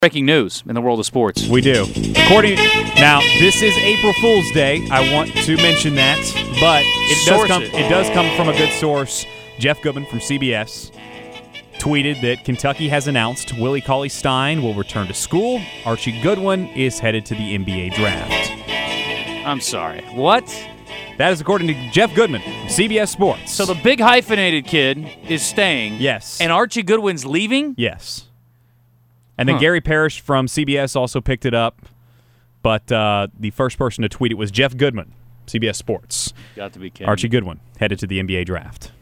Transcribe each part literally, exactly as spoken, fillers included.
Breaking news in the world of sports. We do. According now, this is April Fool's Day. I want to mention that, but it does come. It. it does come from a good source. Jeff Goodman from C B S tweeted that Kentucky has announced Willie Cauley-Stein will return to school. Archie Goodwin is headed to the N B A draft. I'm sorry. What? That is according to Jeff Goodman from C B S Sports. So the big hyphenated kid is staying. Yes. And Archie Goodwin's leaving? Yes. And then Huh. Gary Parrish from C B S also picked it up, but uh, the first person to tweet it was Jeff Goodman, C B S Sports. Got to be kidding. Archie Goodwin headed to the N B A draft.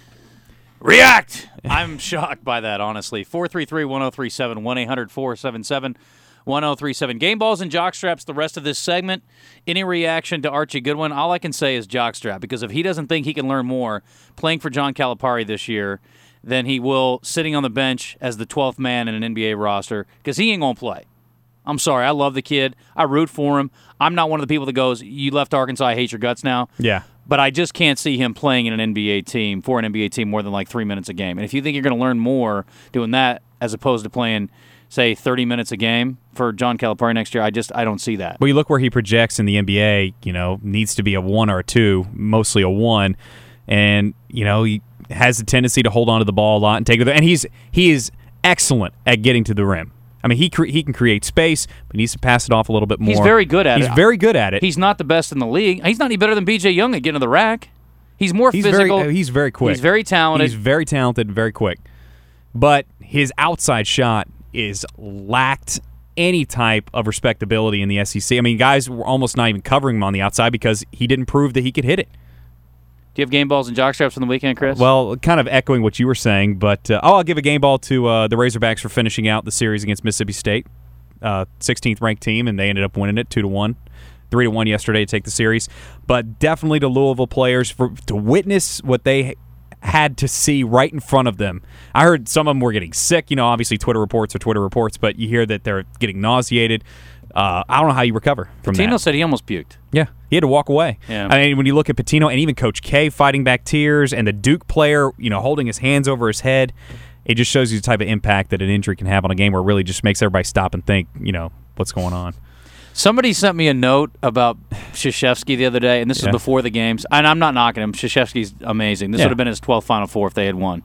React! I'm shocked by that, honestly. four three three, one oh three seven, one eight hundred, four seven seven, one oh three seven. Game balls and jockstraps the rest of this segment. Any reaction to Archie Goodwin? All I can say is jockstrap, because if he doesn't think he can learn more playing for John Calipari this year than he will sitting on the bench as the twelfth man in an N B A roster, because he ain't going to play. I'm sorry. I love the kid. I root for him. I'm not one of the people that goes, you left Arkansas, I hate your guts now. Yeah. But I just can't see him playing in an N B A team, for an N B A team, more than like three minutes a game. And if you think you're going to learn more doing that as opposed to playing, say, thirty minutes a game for John Calipari next year, I just I don't see that. Well, you look where he projects in the N B A, you know, needs to be a one or a two, mostly a one. And, you know, he has a tendency to hold on to the ball a lot and take it. And he's he is excellent at getting to the rim. I mean, he cre- he can create space, but he needs to pass it off a little bit more. He's very good at he's it. He's very good at it. He's not the best in the league. He's not any better than B J Young at getting to the rack. He's more he's physical. Very, uh, he's very quick. He's very talented. He's very talented and very quick. But his outside shot is lacked any type of respectability in the S E C. I mean, guys were almost not even covering him on the outside because he didn't prove that he could hit it. Do you have game balls and jockstraps on the weekend, Chris? Well, kind of echoing what you were saying, but uh, oh, I'll give a game ball to uh, the Razorbacks for finishing out the series against Mississippi State, uh, sixteenth ranked team, and they ended up winning it two to one, three to one yesterday to take the series. But definitely to Louisville players for to witness what they had to see right in front of them. I heard some of them were getting sick. You know, obviously Twitter reports are Twitter reports, but you hear that they're getting nauseated. Uh, I don't know how you recover from Patino that. said he almost puked. Yeah, he had to walk away. Yeah. I mean, when you look at Patino and even Coach K fighting back tears and the Duke player, you know, holding his hands over his head, it just shows you the type of impact that an injury can have on a game where it really just makes everybody stop and think, you know, what's going on. Somebody sent me a note about Krzyzewski the other day, and this Yeah. is before the games. And I'm not knocking him. Krzyzewski's amazing. This Yeah. would have been his twelfth Final Four if they had won.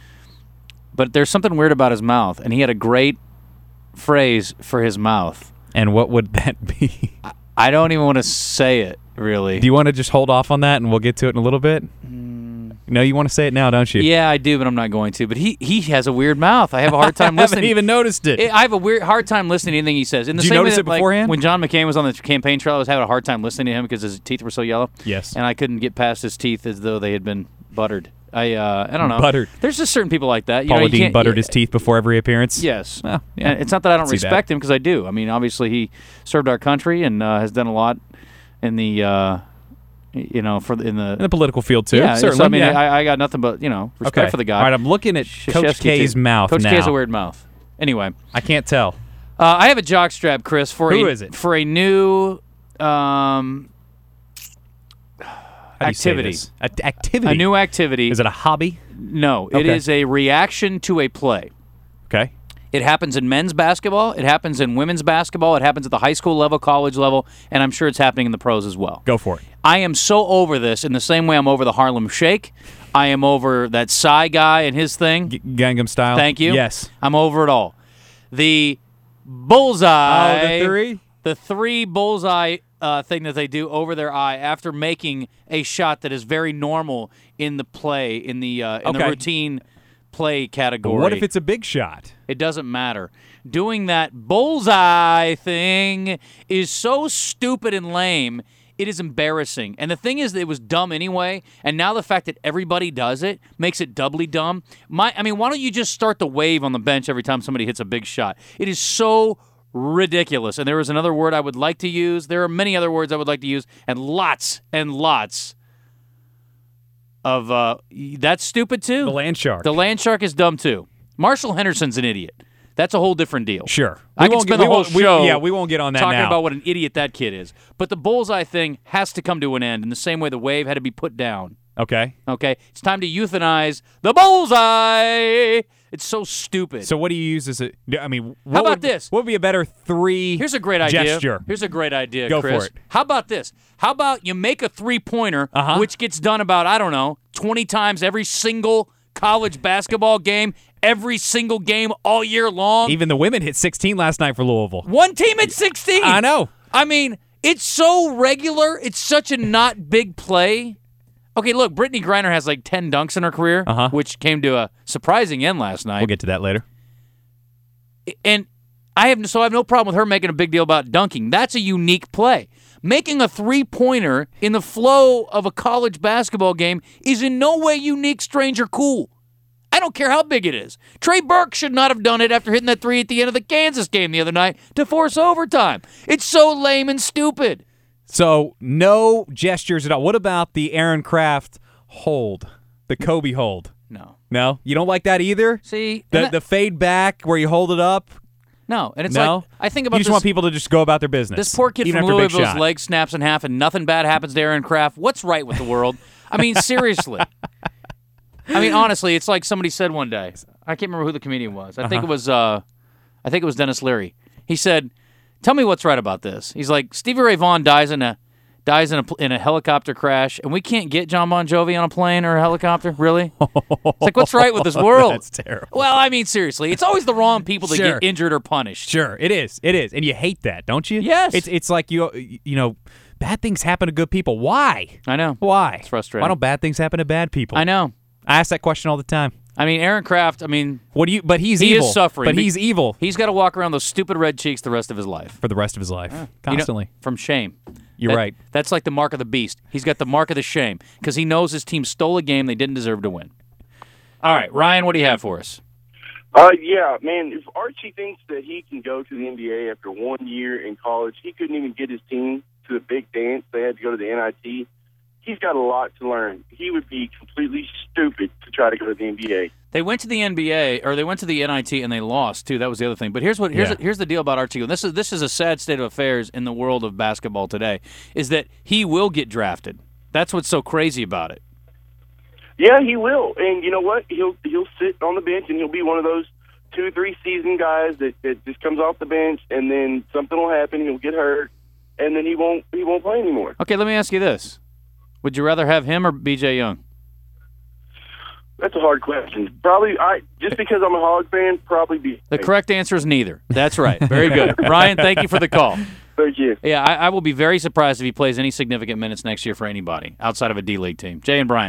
But there's something weird about his mouth, and he had a great phrase for his mouth. And what would that be? I don't even want to say it, really. Do you want to just hold off on that and we'll get to it in a little bit? Mm. No, you want to say it now, don't you? Yeah, I do, but I'm not going to. But he, he has a weird mouth. I have a hard time I haven't listening. even noticed it. I have a weird hard time listening to anything he says. In the Did you same way notice that, it like, beforehand? when John McCain was on the campaign trail, I was having a hard time listening to him because his teeth were so yellow. Yes. And I couldn't get past his teeth as though they had been buttered. I uh, I don't know. Buttered. There's just certain people like that. You Paula know, you Dean can't- buttered yeah, his teeth before every appearance? Yes. Well, yeah. And it's not that I don't See respect that. him, because I do. I mean, obviously he served our country and uh, has done a lot in the, uh, you know, for the, in the In the political field, too. yeah. Certainly. So I mean, yeah. I, I got nothing but you know respect okay. for the guy. All right, I'm looking at Coach Krzyzewski, K's too. mouth Coach now. K has a weird mouth. Anyway, I can't tell. uh, I have a jockstrap, Chris, for Who a, is it? for a new um, How do you say activity. this? A- activity. A new activity. Is it a hobby? No, it Okay. is a reaction to a play. Okay. It happens in men's basketball. It happens in women's basketball. It happens at the high school level, college level, and I'm sure it's happening in the pros as well. Go for it. I am so over this in the same way I'm over the Harlem Shake. I am over that Psy guy and his thing. G- Gangnam Style? Thank you. Yes. I'm over it all. The bullseye. Oh, the three? The three bullseye uh, thing that they do over their eye after making a shot that is very normal in the play, in the uh, in the Okay. routine play category. What if it's a big shot? It doesn't matter. Doing that bullseye thing is so stupid and lame, it is embarrassing. And the thing is that it was dumb anyway, and now the fact that everybody does it makes it doubly dumb. My, I mean, why don't you just start the wave on the bench every time somebody hits a big shot? It is so ridiculous. And there is another word I would like to use. There are many other words I would like to use, and lots and lots of, uh, that's stupid too. The land shark. The land shark is dumb too. Marshall Henderson's an idiot. That's a whole different deal. Sure. I We can won't spend get- the we whole won't- we- show yeah, we won't get on that talking now. about what an idiot that kid is. But the bullseye thing has to come to an end in the same way the wave had to be put down. Okay. Okay? It's time to euthanize the bullseye. It's so stupid. So what do you use as a? I mean, what How about would, this? What would be a better three? Here's a great idea. Gesture. Here's a great idea, Go Chris. for it. How about this? How about you make a three-pointer, Uh-huh. which gets done about, I don't know, twenty times every single college basketball game, every single game all year long. Even the women hit sixteen last night for Louisville. One team at sixteen. I know. I mean, it's so regular. It's such a not big play. Okay, look, Brittany Griner has like ten dunks in her career, Uh-huh. which came to a surprising end last night. We'll get to that later. And I have so I have no problem with her making a big deal about dunking. That's a unique play. Making a three-pointer in the flow of a college basketball game is in no way unique, strange, or cool. I don't care how big it is. Trey Burke should not have done it after hitting that three at the end of the Kansas game the other night to force overtime. It's so lame and stupid. So no gestures at all. What about the Aaron Kraft hold, the Kobe hold? No. No, you don't like that either. See, The and that- the fade back where you hold it up. no, and it's No, like I think about you just this, want people to just go about their business. this poor kid even from after a big Louisville's shot. leg snaps in half and nothing bad happens to Aaron Kraft. What's right with the world? I mean, seriously. I mean, honestly, it's like somebody said one day. I can't remember who the comedian was. I think it was. Uh, I think it was Dennis Leary. He said, "Tell me what's right about this." He's like, Stevie Ray Vaughan dies in a dies in a in a helicopter crash, and we can't get John Bon Jovi on a plane or a helicopter. Really? It's like, what's right with this world? That's terrible. Well, I mean, seriously, it's always the wrong people that Sure. get injured or punished. Sure, it is. It is, and you hate that, don't you? Yes. It's it's like you you know, bad things happen to good people. Why? I know. Why? It's frustrating. Why don't bad things happen to bad people? I know. I ask that question all the time. I mean, Aaron Kraft. I mean, What do you? But he's he evil. is suffering. But Be- he's evil He's got to walk around those stupid red cheeks the rest of his life. for the rest of his life, You know, constantly. from shame. You're That- right. That's like the mark of the beast. He's got the mark of the shame because he knows his team stole a game they didn't deserve to win. All right, Ryan, what do you have for us? Uh, yeah, man, if Archie thinks that he can go to the N B A after one year in college, he couldn't even get his team to the big dance. They had to go to the N I T. He's got a lot to learn. He would be completely stupid to try to go to the N B A. They went to the N B A or they went to the N I T and they lost too. That was the other thing. But here's what here's Yeah. here's the deal about Archie. And this is this is a sad state of affairs in the world of basketball today. Is that he will get drafted. That's what's so crazy about it. Yeah, he will. And you know what? He'll he'll sit on the bench and he'll be one of those two, three season guys that, that just comes off the bench and then something will happen. He'll get hurt and then he won't he won't play anymore. Okay, let me ask you this: would you rather have him or B J Young? That's a hard question. Probably, I just because I'm a Hog fan, probably be. The correct answer is neither. That's right. Very good, Ryan. Thank you for the call. Thank you. Yeah, I, I will be very surprised if he plays any significant minutes next year for anybody outside of a D League team. Jay and Brian.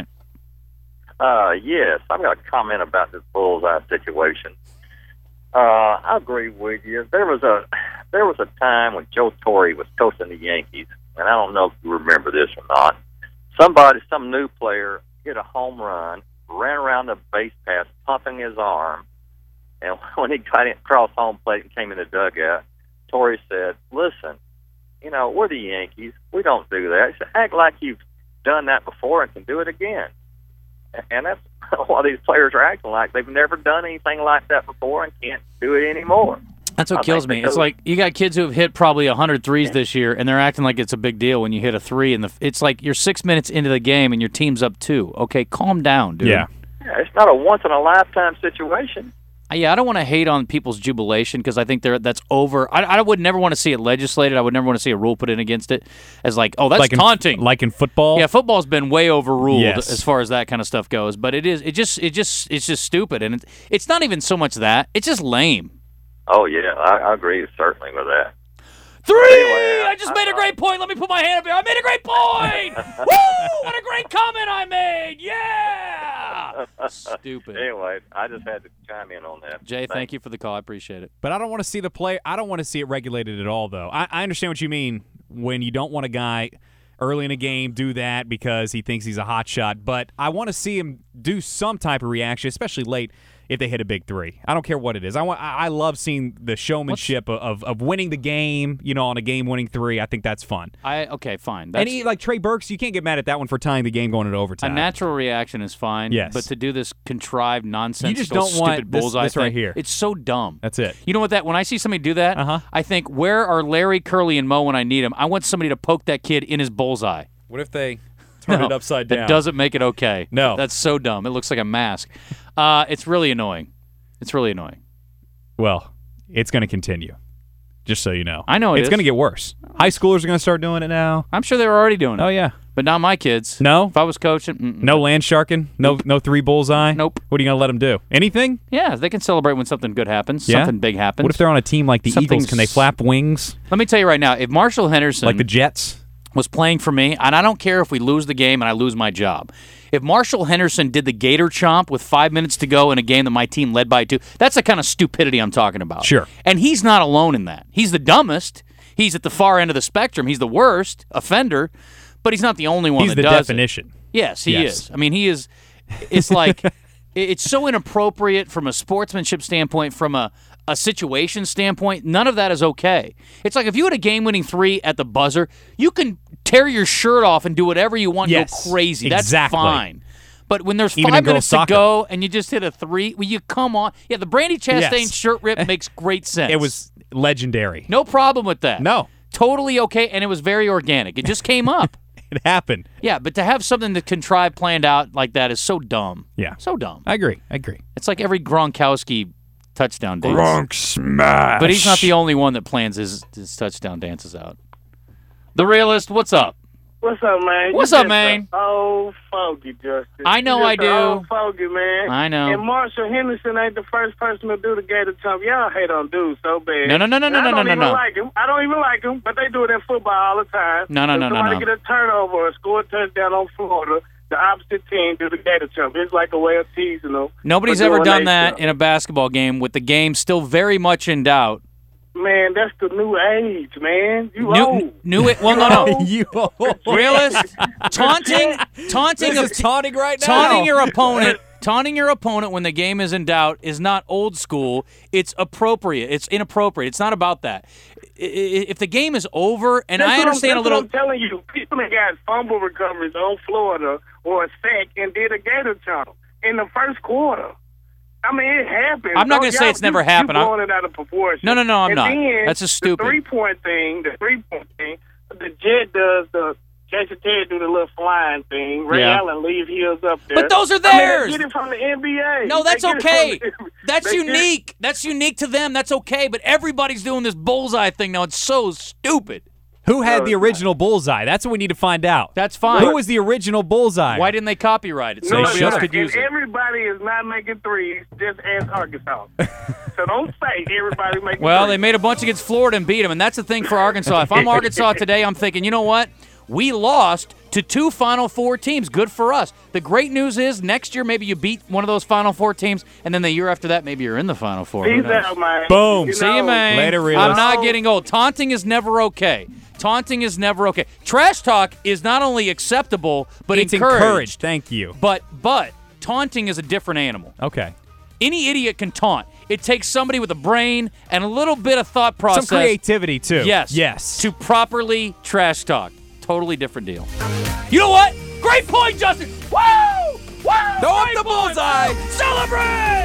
Uh, yes, I've got a comment about this bullseye situation. Uh, I agree with you. There was a there was a time when Joe Torre was coaching the Yankees, and I don't know if you remember this or not. Somebody, some new player, hit a home run, ran around the base pass, pumping his arm, and when he got in, across home plate and came in the dugout, Torre said, "Listen, you know, we're the Yankees. We don't do that. He said, act like you've done that before and can do it again." And that's what these players are acting like. They've never done anything like that before and can't do it anymore. That's what I kills think me. the It's coach- like you got kids who have hit probably one hundred threes this year, and they're acting like it's a big deal when you hit a three. And the it's like you're six minutes into the game and your team's up two. Okay, calm down, dude. Yeah. Yeah, it's not a once-in-a-lifetime situation. Uh, Yeah, I don't want to hate on people's jubilation because I think they're, that's over. I, I would never want to see it legislated. I would never want to see a rule put in against it as like, oh, that's like in, taunting. Like in football. Yeah, football's been way overruled Yes. as far as that kind of stuff goes. But it is, it just, it just, it's just stupid, and it, it's not even so much that it's just lame. Oh, yeah, I, I agree certainly with that. Three! Anyway, I just I- made a I- great point. Let me put my hand up here. I made a great point. Woo! What a great comment I made. Yeah. Stupid. Anyway, I just had to chime in on that. Jay, thank you for the call. I appreciate it. But I don't want to see the play. I don't want to see it regulated at all, though. I, I understand what you mean when you don't want a guy early in a game do that because he thinks he's a hot shot. But I want to see him do some type of reaction, especially late if they hit a big three. I don't care what it is. I want. I I love seeing the showmanship of, of winning the game. You know, on a game-winning three. I think that's fun. I okay, fine. That's, And he, like Trey Burks, you can't get mad at that one for tying the game going into a overtime. natural reaction is fine. Yes. But to do this contrived nonsense, You just still don't stupid want this- bullseye this right thing, here. It's so dumb. That's it. You know what? That when I see somebody do that, Uh-huh. I think, where are Larry, Curly, and Mo when I need them? I want somebody to poke that kid in his bullseye. What if they turn No, it upside down? That doesn't make it okay. No. That's so dumb. It looks like a mask. Uh, it's really annoying. It's really annoying. Well, it's going to continue. Just so you know. I know it It's is. going to get worse. High schoolers are going to start doing it now. I'm sure they were already doing it. Oh, yeah. But not my kids. No? If I was coaching, mm-mm. No land sharking? No no three bullseye? Nope. What are you going to let them do? Anything? Yeah, they can celebrate when something good happens. Yeah? Something big happens. What if they're on a team like the Something's- Eagles? Can they flap wings Let me tell you right now, if Marshall Henderson like the Jets? was playing for me, and I don't care if we lose the game and I lose my job. If Marshall Henderson did the Gator chomp with five minutes to go in a game that my team led by two, that's the kind of stupidity I'm talking about. Sure. And he's not alone in that. He's the dumbest. He's at the far end of the spectrum. He's the worst offender, but he's not the only one He's that the does definition. it. Yes, he Yes. is. I mean, he is. It's like it's so inappropriate from a sportsmanship standpoint, from a a situation standpoint. None of that is okay. It's like if you had a game-winning three at the buzzer, you can tear your shirt off and do whatever you want. Yes, and go crazy. That's exactly. fine. But when there's Even five in girls' minutes to soccer. go and you just hit a three, well, you come on. Yeah, the Brandy Chastain Yes. shirt rip makes great sense. It was legendary. no problem with that. No. Totally okay, and it was very organic. It just came up. It happened. Yeah, but to have something that contrived, planned out like that is so dumb. Yeah. So dumb. I agree. I agree. It's like every Gronkowski touchdown dance. Gronk smash. But he's not the only one that plans his, his touchdown dances out. The Realist, what's up? What's up, man? What's You up, just man? a Old fogey, Justin. I know You I just a do. Old fogey, man. I know. And Marshall Henderson ain't the first person to do the Gator Chomp. Y'all hate on dudes so bad. No, no, no, no, And no, I no, don't no, even no. like him. I don't even like him, but they do it in football all the time. No, no, If no, no, somebody no. get a turnover or score a touchdown on Florida, the opposite team do the Gator Chomp. It's like a way of teasing them. Nobody's for ever doing done they that stuff. in a basketball game with the game still very much in doubt. Man, that's the new age, man. You New, old. new it. Well, no, no. you Realist, taunting, taunting, This of, is taunting right now. taunting your opponent, taunting your opponent when the game is in doubt is not old school. It's appropriate. It's inappropriate. It's not about that. I- I- If the game is over, and That's I what I'm- understand a that's little. What I'm telling you, people that got fumble recoveries on Florida or a sack and did a Gator Chomp in the first quarter. I mean, it happened. I'm not Don't- gonna say y'all- it's never you, happened. You're I'm- blowing it out of proportion. No, no, no, I'm and not. Then That's just stupid. The three-point thing, the three-point thing, the Jet does the Jason Ted do the little flying thing. Ray Yeah. Allen leave his up there. But those are I mean, they theirs. get it from the N B A. No, that's They get it okay. from the- That's they get it- unique. That's unique to them. That's okay. But everybody's doing this bullseye thing now. It's so stupid. Who had No, the it's original bullseye? That's what we need to find out. That's fine. Who was the original bullseye? Why didn't they copyright it so No, nobody should else have. could use and it? everybody is not making threes, just ask Arkansas. So don't say everybody making Well, threes. they made a bunch against Florida and beat them, and that's the thing for Arkansas. If I'm Arkansas today, I'm thinking, you know what? We lost to two Final Four teams. Good for us. The great news is next year maybe you beat one of those Final Four teams, and then the year after that maybe you're in the Final Four. Who Peace knows? out, man. Boom. You See you, know, man. Later, I'm realist. not getting old. Taunting is never okay. Taunting is never okay. Trash talk is not only acceptable, but It's encouraged. encouraged. Thank you. But but taunting is a different animal. Okay. Any idiot can taunt. It takes somebody with a brain and a little bit of thought process. Some creativity, too. Yes. Yes. To properly trash talk. Totally different deal. You know what? Great point, Justin. Woo! Woo! Throw up Great the point. bullseye. Celebrate!